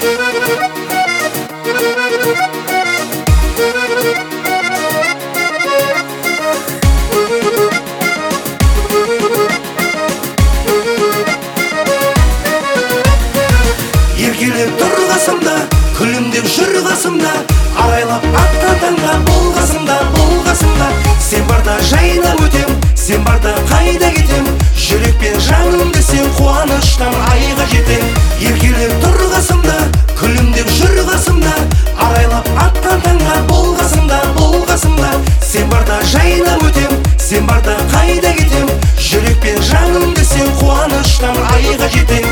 Еркелеп тұр қасымда, күлімдеп жүр қасымда, арайлап атқан таңға бол қасымда, бол қасымда. Сен барда жайнап өтем, сен барда қайда кетем, жүрекпен жанымды сен қуаныштан айға жетем. Еркелеп тұр қасымда, күлімдеп жүр қасымда, арайлап атқан таңға бол қасымда, бол қасымда. Сен барда жайнап өтем, сен барда қайда кетем, жүрекпен жанымды сен қуаныштан айға жетем.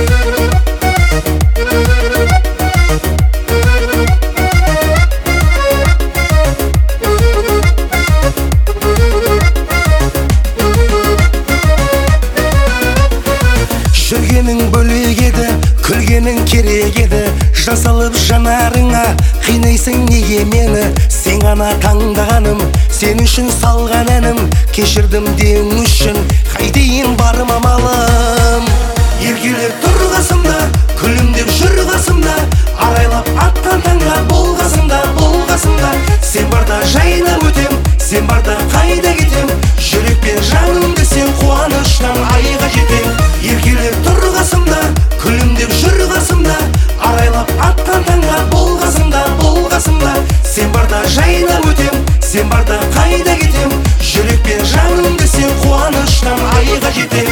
Жүргенің бөлек еді, күлгенің керек еді, жасалып жанарыңа қинайсың неге мені? Сен ғана таңдағаным, сен үшін салған әнім, кешірдім дең үшін қайтейін барым амалым. Еркелеп тұр қасымда, күлімдеп жүр қасымда, арайлап атқан таңға бол қасымда, бол қасымда. Сен барда жайнап өтем, сен барда қайда кетем, жүрекпен жанымды сен қуаныштан айға жетем. Еркелеп тұр қасымда, күлімдеп жүр қасымда, арайлап атқан таңға бол қасымда, бол қасымда. Сен барда жайнап өтем, сен барда қайда кетем, жүрекпен жанымды сен қуаныштан айға жетем.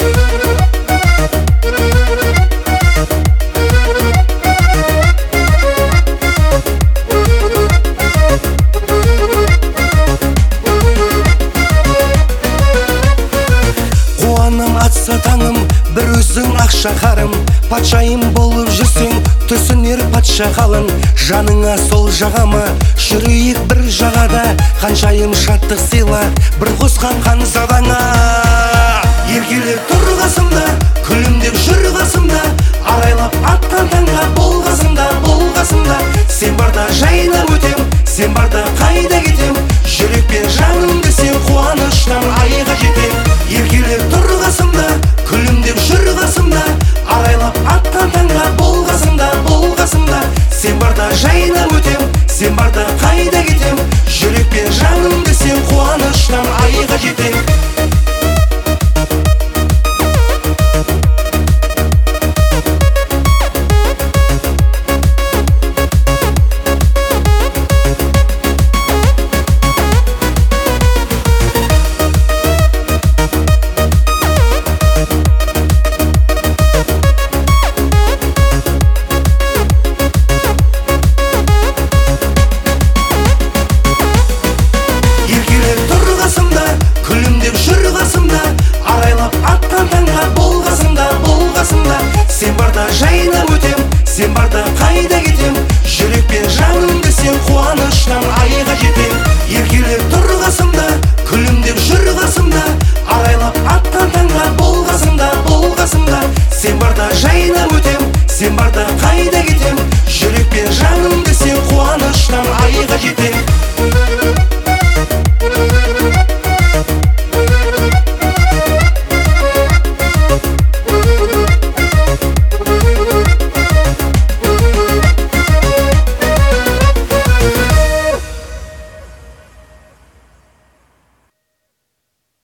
Атса таңым, бір өзің ақша қарым, патшайым болып жүрсең, түсінер патша қалың. Жаныңа сол жағама, жүрейік бір жағада, қаншайым шаттық сыйла, бір қосқан қанзадаңа. Еркелеп тұр қасымда, күлімдеп жүр қасымда, арайлап атқан таңға бол қасымда, бол қасымда. Сен барда жайнап өтем, сен барда қайда кетем,